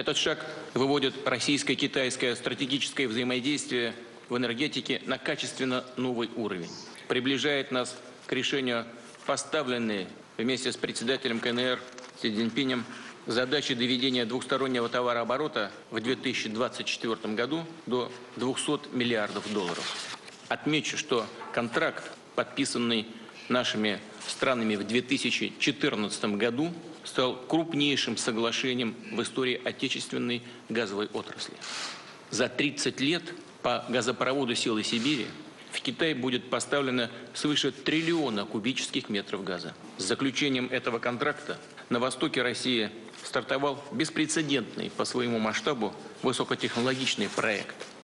Этот шаг выводит российско-китайское стратегическое взаимодействие в энергетике на качественно новый уровень, приближает нас к решению поставленной вместе с председателем КНР Си Цзиньпинем задачи доведения двухстороннего товарооборота в 2024 году до $200 миллиардов. Отмечу, что контракт, подписанный нашими странами в 2014 году, стал крупнейшим соглашением в истории отечественной газовой отрасли. За 30 лет по газопроводу «Силы Сибири» в Китай будет поставлено свыше 1 триллиона кубических метров газа. С заключением этого контракта на востоке России стартовал беспрецедентный по своему масштабу высокотехнологичный проект.